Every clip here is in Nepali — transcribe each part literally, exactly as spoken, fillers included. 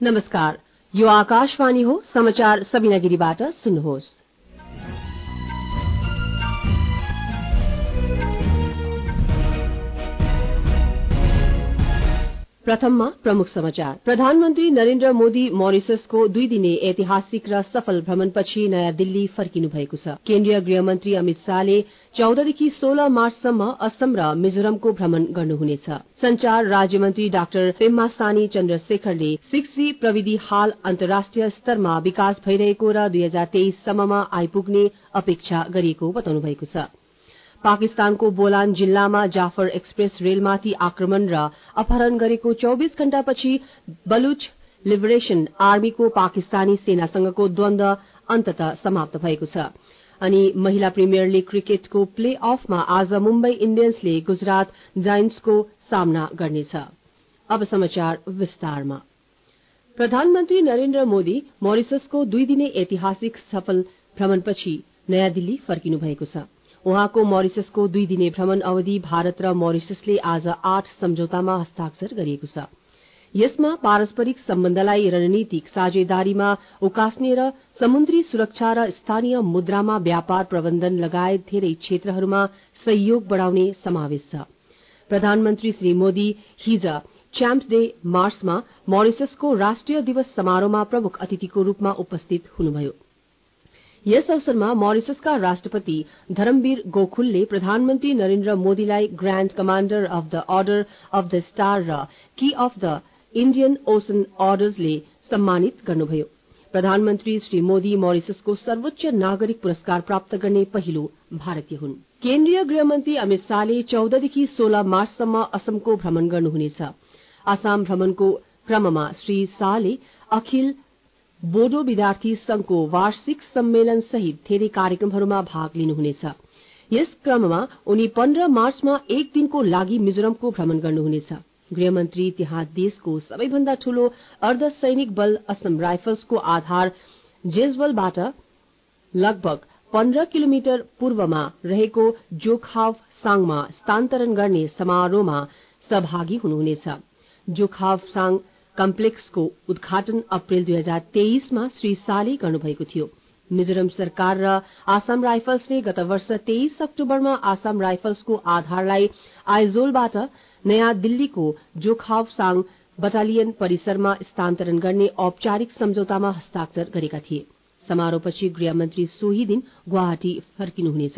नमस्कार, यो आकाशवाणी हो। समाचार सबिना गिरीबाट सुन्नुहोस्। प्रथममा प्रमुख समाचार। प्रधानमन्त्री नरेन्द्र मोदी मरिससको दुई दिने ऐतिहासिक र सफल भ्रमणपछि नयाँ दिल्ली फर्किनु भएको छ। केन्द्रीय गृहमन्त्री अमित शाहले चौधदेखि सोह्र मार्चसम्म असम र मिजोरमको भ्रमण गर्नुहुनेछ। संचार राज्यमन्त्री डाक्टर पेम्मासानी चन्द्रशेखरले सिक्स जी प्रविधि हाल अन्तर्राष्ट्रिय स्तरमा विकास भइरहेको र दुई हजार तेइस सम्ममा आइपुग्ने अपेक्षा गरिएको बताउनु भएको छ। पाकिस्तानको बोलान जिल्लामा जाफर एक्सप्रेस रेलमाथि आक्रमण र अपहरण गरेको चौबीस घण्टापछि बलुच लिबरेशन आर्मीको पाकिस्तानी सेनासँगको द्वन्द अन्ततः समाप्त भएको छ। अनि महिला प्रिमियर लीग क्रिकेटको प्ले अफमा आज मुम्बई इण्डियन्सले गुजरात जायन्ट्सको सामना गर्नेछ। अब समाचार विस्तारमा। प्रधानमन्त्री नरेन्द्र मोदी मरिससको दुई दिने ऐतिहासिक सफल भ्रमणपछि नयाँ दिल्ली फर्किनु भएको छ। उहाँको मरिससको दुई दिने भ्रमण अवधि भारत र मरिससले आज आठ सम्झौतामा हस्ताक्षर गरिएको छ। यसमा पारस्परिक सम्बन्धलाई रणनीतिक साझेदारीमा उकास्ने र समुद्री सुरक्षा र स्थानीय मुद्रामा व्यापार प्रबन्धन लगायत धेरै क्षेत्रहरूमा सहयोग बढ़ाउने समावेश छ। प्रधानमन्त्री श्री मोदी हिज च्याम्प डे मार्चमा मरिससको राष्ट्रिय दिवस समारोहमा प्रमुख अतिथिको रूपमा उपस्थित हुनुभयो। यस अवसरमा मरिससका राष्ट्रपति धरमवीर गोखुलले प्रधानमन्त्री नरेन्द्र मोदीलाई grand commander of the order of the star र key of the Indian ocean अर्डर्सले सम्मानित गर्नुभयो। प्रधानमन्त्री श्री मोदी मरिससको सर्वोच्च नागरिक पुरस्कार प्राप्त गर्ने पहिलो भारतीय हुन्। केन्द्रीय गृहमन्त्री अमित शाहले चौधदेखि सोह्र मार्चसम्म असमको भ्रमण गर्नुहुनेछ। आसाम भ्रमणको क्रममा श्री शाहले अखिल बोडो विद्यार्थी संघको वार्षिक सम्मेलन सहित धेरै कार्यक्रमहरूमा भाग लिनुहुनेछ। यस क्रममा उनी पन्ध्र मार्चमा एक दिनको लागि मिजोरमको भ्रमण गर्नुहुनेछ। गृहमन्त्री त्यहाँ देशको सबैभन्दा ठूलो अर्ध सैनिक बल असम राइफल्सको आधार जेजवलबाट लगभग पन्ध्र किलोमिटर पूर्वमा रहेको जोखाव साङमा स्थानान्तरण गर्ने समारोहमा सहभागी हुनुहुनेछ। जोखाव साङ कम्प्लेक्सको उद्घाटन अप्रेल दुई हजार तेइसमा श्री शाहले गर्नुभएको थियो। मिजोरम सरकार र आसाम राइफल्सले गत वर्ष तेइस अक्टोबरमा आसाम राइफल्सको आधारलाई आइजोलबाट नयाँ दिल्लीको जोखाव साङ बटालियन परिसरमा स्थानान्तरण गर्ने औपचारिक सम्झौतामा हस्ताक्षर गरेका थिए। समारोहपछि गृहमन्त्री सोही दिन गुवाहाटी फर्किनुहुनेछ।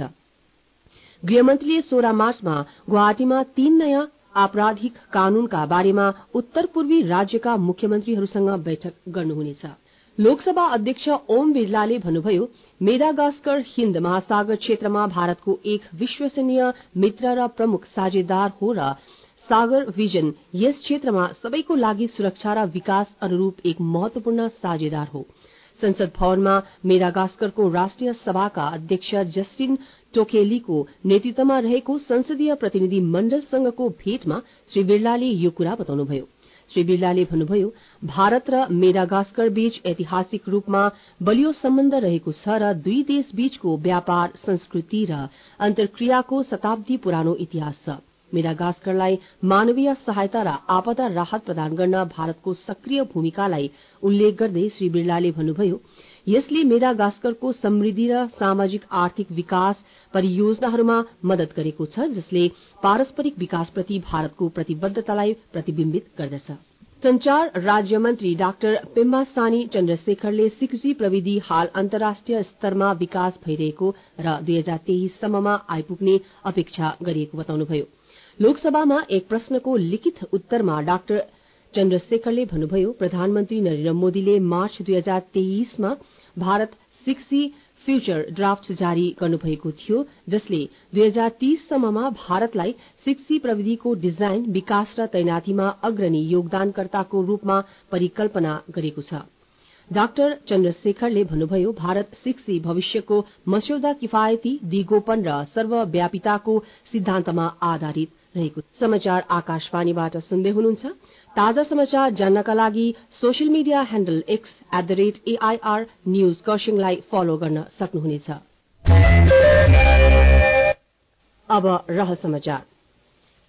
गृहमन्त्रीले सोह्र मार्चमा गुवाहाटीमा तीन नयाँ आपराधिक कानूनका बारेमा उत्तर पूर्वी राज्यका मुख्यमन्त्रीहरूसँग बैठक गर्नुहुनेछ। लोकसभा अध्यक्ष ओम बिरलाले भन्नुभयो, मेडागास्कर हिन्द महासागर क्षेत्रमा भारतको एक विश्वसनीय मित्र र प्रमुख साझेदार हो र सागर विजन यस क्षेत्रमा सबैको लागि सुरक्षा र विकास अनुरूप एक महत्वपूर्ण साझेदार हो। संसद भवनमा मेडागास्करको राष्ट्रिय सभाका अध्यक्ष जस्टिन टोकेलीको नेतृत्वमा रहेको संसदीय प्रतिनिधि मण्डलसँगको भेटमा श्री बिरलाले यो कुरा बताउनुभयो। श्री बिरलाले भन्नुभयो, भारत र मेडागास्कर बीच ऐतिहासिक रूपमा बलियो सम्बन्ध रहेको छ र दुई देश बीचको व्यापार, संस्कृति र अन्तर्क्रियाको शताब्दी पुरानो इतिहास छ। मेडागास्करलाई मानवीय सहायता र आपदा राहत प्रदान गर्न भारतको सक्रिय भूमिकालाई उल्लेख गर्दै श्री बिरलाले भन्नुभयो, यसले मेडागास्करको समृद्धि र सामाजिक आर्थिक विकास परियोजनाहरूमा मदत गरेको छ, जसले पारस्परिक विकासप्रति भारतको प्रतिबद्धतालाई प्रतिबिम्बित गर्दछ। संचार राज्य मन्त्री डाक्टर पेम्मासानी चन्द्रशेखरले सिक्स जी प्रविधि हाल अन्तर्राष्ट्रिय स्तरमा विकास भइरहेको र दुई हजार तेइस सम्ममा आइपुग्ने अपेक्षा गरिएको बताउनुभयो। लोकसभामा एक प्रश्नको लिखित उत्तरमा डाक्टर चन्द्रशेखरले भन्नुभयो, प्रधानमन्त्री नरेन्द्र मोदीले मार्च दुई हजार तेइसमा Bharat six G future draft जारी गर्नुभएको थियो, जसले दुई हजार तीस सम्ममा भारतलाई सिक्स जी प्रविधिको डिजाइन, विकास र तैनाथीमा अग्रणी योगदानकर्ताको रूपमा परिकल्पना गरेको छ। डाक्टर चन्द्रशेखरले भन्नुभयो, भारत सिक्स जी भविष्यको मस्यौदा किफायती, दिगोपन र सर्वव्यापिताको सिद्धान्तमा आधारित रहेको। समाचार आकाशवाणीबाट सुन्दै हुनुहुन्छ। ताजा समाचार जान्नका लागि social media handle X at the rate AIR news खरसाङलाई फलो गर्न सक्नुहुनेछ। अब रह समाचार।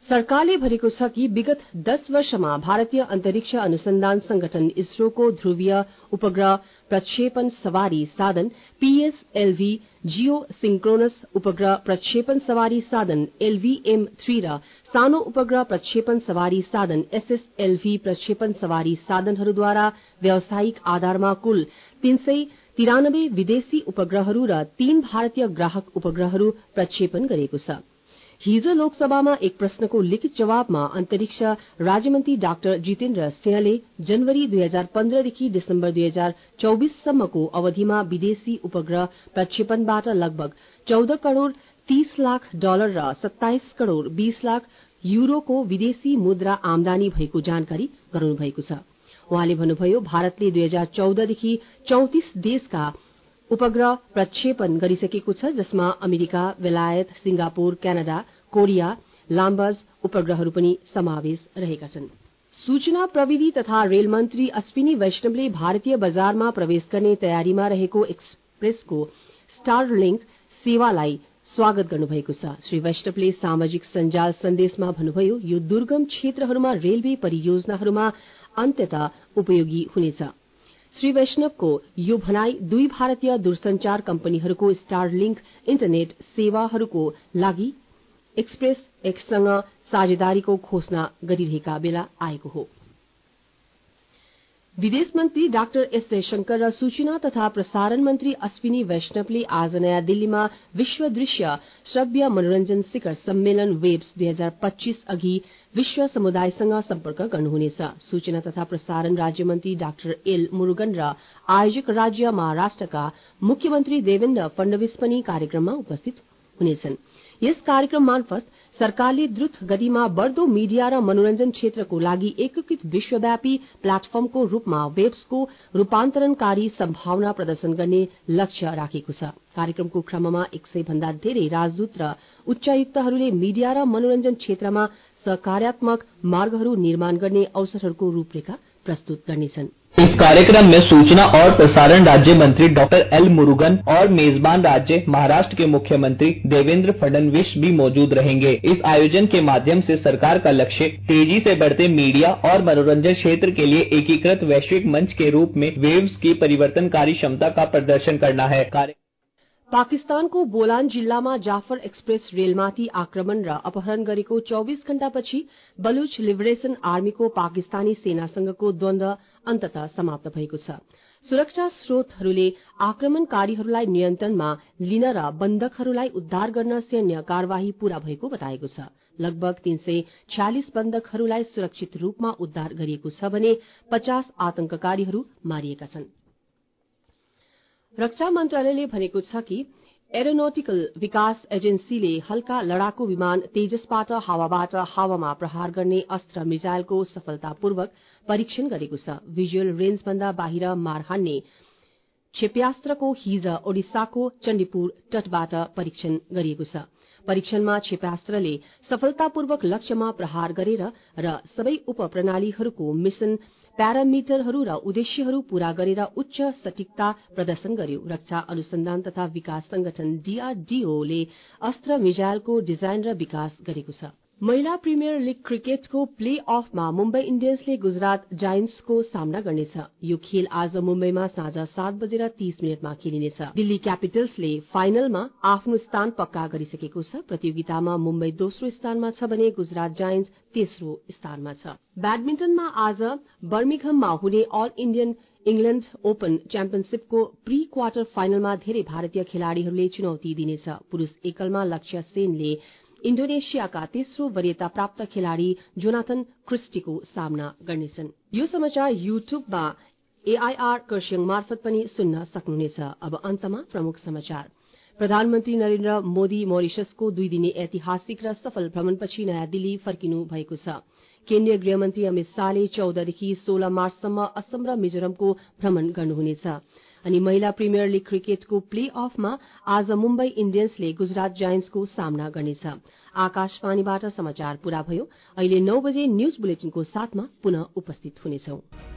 सरकारले भनेको छ कि विगत दस वर्षमा भारतीय अन्तरिक्ष अनुसन्धान संगठन इसरोको ध्रुवीय उपग्रह प्रक्षेपण सवारी साधन पीएसएलभी जियो सिंक्रोनस उपग्रह प्रक्षेपण सवारी साधन एलवीएम थ्री र सानो उपग्रह प्रक्षेपण सवारी साधन एसएसएलभी प्रक्षेपण सवारी साधनहरूद्वारा व्यावसायिक आधारमा कुल तीन सय तिरानब्बे विदेशी उपग्रहहरू र तीन भारतीय ग्राहक उपग्रहहरू प्रक्षेपण गरिएको छ। हिज लोकसभामा एक प्रश्नको लिखित जवाबमा अन्तरिक्ष राज्यमन्त्री डाक्टर जितेन्द्र सिंहले जनवरी दुई हजार पन्ध्रदेखि डिसेम्बर दुई हजार चौबिससम्मको अवधिमा विदेशी उपग्रह प्रक्षेपणबाट लगभग चौध करोड़ तीस लाख डलर र सत्ताइस करोड़ बीस लाख यूरोको विदेशी मुद्रा आमदानी भएको जानकारी गराउनुभएको छ। उहाँले भन्नुभयो भारतले दुई हजार चौधदेखि चौतिस देशका उपग्रह प्रक्षेपण गरिसकेको छ, जसमा अमेरिका, बेलायत, सिंगापुर, क्यानाडा, कोरिया, लाम्बज उपग्रहहरू पनि समावेश रहेका छन्। सूचना प्रविधि तथा रेल मन्त्री अश्विनी वैष्णवले भारतीय बजारमा प्रवेश गर्ने तयारीमा रहेको एक्सप्रेसको स्टारलिंक सेवालाई स्वागत गर्नुभएको छ। श्री वैष्णवले सामाजिक सञ्जाल सन्देशमा भन्नुभयो यो दुर्गम क्षेत्रहरूमा रेलवे परियोजनाहरूमा अन्ततः उपयोगी हुनेछ। श्री वैष्णवको यो भनाई दुई भारतीय दूरसंचार कम्पनीहरूको स्टारलिंक इन्टरनेट सेवाहरूको लागि एक्सप्रेस एक्ससँग साझेदारीको घोषणा गरिरहेका बेला आएको हो। विदेश मन्त्री डाक्टर एस जयशंकर र सूचना तथा प्रसारण मन्त्री अश्विनी वैष्णवले आज नयाँ दिल्लीमा विश्व दृश्य श्रव्य मनोरञ्जन शिखर सम्मेलन वेब्स दुई हजार पच्चीस अघि विश्व समुदायसँग सम्पर्क गर्नुहुनेछ। सूचना तथा प्रसारण राज्यमन्त्री डाक्टर एल मुरूगन र आयोजक राज्य महाराष्ट्रका मुख्यमन्त्री देवेन्द्र फडणवीस पनि कार्यक्रममा उपस्थित हुनेछन्। यस कार्यक्रम मार्फत सरकारले द्रुत गतिमा बढ़दो मीडिया र मनोरञ्जन क्षेत्रको लागि एकीकृत विश्वव्यापी प्लेटफर्मको रूपमा वेब्सको रूपान्तरणकारी सम्भावना प्रदर्शन गर्ने लक्ष्य राखेको छ। कार्यक्रमको क्रममा एक सय भन्दा धेरै राजदूत र उच्चायुक्तहरूले मीडिया र मनोरञ्जन क्षेत्रमा सकारात्मक मार्गहरू निर्माण गर्ने अवसरहरूको रूपरेखा प्रस्तुत गर्नेछन्। इस कार्यक्रम में सूचना और प्रसारण राज्य मंत्री डॉक्टर एल मुरुगन और मेजबान राज्य महाराष्ट्र के मुख्यमंत्री देवेंद्र फडणवीस भी मौजूद रहेंगे। इस आयोजन के माध्यम से सरकार का लक्ष्य तेजी से बढ़ते मीडिया और मनोरंजन क्षेत्र के लिए एकीकृत वैश्विक मंच के रूप में वेव्स की परिवर्तनकारी क्षमता का प्रदर्शन करना है। पाकिस्तानको बोलान जिल्लामा जाफर एक्सप्रेस रेलमाथि आक्रमण र अपहरण गरेको चौबीस घण्टापछि बलुच लिबरेशन आर्मीको पाकिस्तानी सेनासँगको द्वन्द्व अन्ततः समाप्त भएको छ। सुरक्षा स्रोतहरूले आक्रमणकारीहरूलाई नियन्त्रणमा लिन र बन्धकहरूलाई उद्धार गर्न सैन्य कार्यवाही पूरा भएको बताएको छ। लगभग तीन सय छयालिस बन्धकहरूलाई सुरक्षित रूपमा उद्धार गरिएको छ भने पचास आतंककारीहरू मारिएका छन्। रक्षा मन्त्रालयले भनेको छ कि एरोनोटिकल विकास एजेन्सीले हल्का लड़ाकू विमान तेजसबाट हावाबाट हावामा प्रहार गर्ने अस्त्र मिजाइलको सफलतापूर्वक परीक्षण गरेको छ। भिजुअल रेन्जभन्दा बाहिर मार हान्ने क्षेप्यास्त्रको हिज ओडिसाको चण्डीपुर तटबाट परीक्षण गरिएको छ। परीक्षणमा क्षेप्यास्त्रले सफलतापूर्वक लक्ष्यमा प्रहार गरेर र सबै उपप्रणालीहरूको मिशन प्यारामिटरहरू र उद्देश्यहरू पूरा गरेर उच्च सटीकता प्रदर्शन गर्यो। रक्षा अनुसन्धान तथा विकास संगठन डीआरडीओ ले अस्त्र मिजाइलको डिजाइन र विकास गरेको छ। महिला प्रिमियर लीग क्रिकेटको प्ले अफमा मुम्बई इण्डियन्सले गुजरात जायन्ट्सको सामना गर्नेछ। यो खेल आज मुम्बईमा साँझ सात बजेर तीस मिनटमा खेलिनेछ। दिल्ली क्यापिटल्सले फाइनलमा आफ्नो स्थान पक्का गरिसकेको छ। प्रतियोगितामा मुम्बई दोस्रो स्थानमा छ भने गुजरात जायन्ट्स तेस्रो स्थानमा छ। ब्याडमिन्टनमा आज बर्मिंघममा हुने अल इण्डियन इंग्ल्याण्ड ओपन च्याम्पियनशीपको प्री क्वार्टर फाइनलमा धेरै भारतीय खेलाड़ीहरूले चुनौती दिनेछ। पुरूष एकलमा लक्ष्य सेनले इण्डोनेशियाका तेस्रो वरीयता प्राप्त खेलाड़ी जोनाथन क्रिस्टीको सामना गर्नेछन्। यो समाचार युट्युबमा एआईआर खरसाङ मार्फत पनि सुन्न सक्नुहुनेछ। अब अन्तमा प्रमुख समाचार। प्रधानमन्त्री नरेन्द्र मोदी मरिशसको दुई दिने ऐतिहासिक र सफल भ्रमणपछि नयाँ दिल्ली फर्किनु भएको छ। केन्द्रीय गृहमन्त्री अमित शाहले चौधदेखि सोह्र मार्चसम्म असम र मिजोरमको भ्रमण गर्नुहुनेछ। अनि महिला प्रिमियर लीग क्रिकेटको प्ले अफमा आज मुम्बई इण्डियन्सले गुजरात जायन्ट्सको सामना गर्नेछ। आकाशवाणीबाट समाचार पूरा भयो। अहिले नौ बजे न्यूज बुलेटिनको साथमा पुनः उपस्थित हुनेछौं।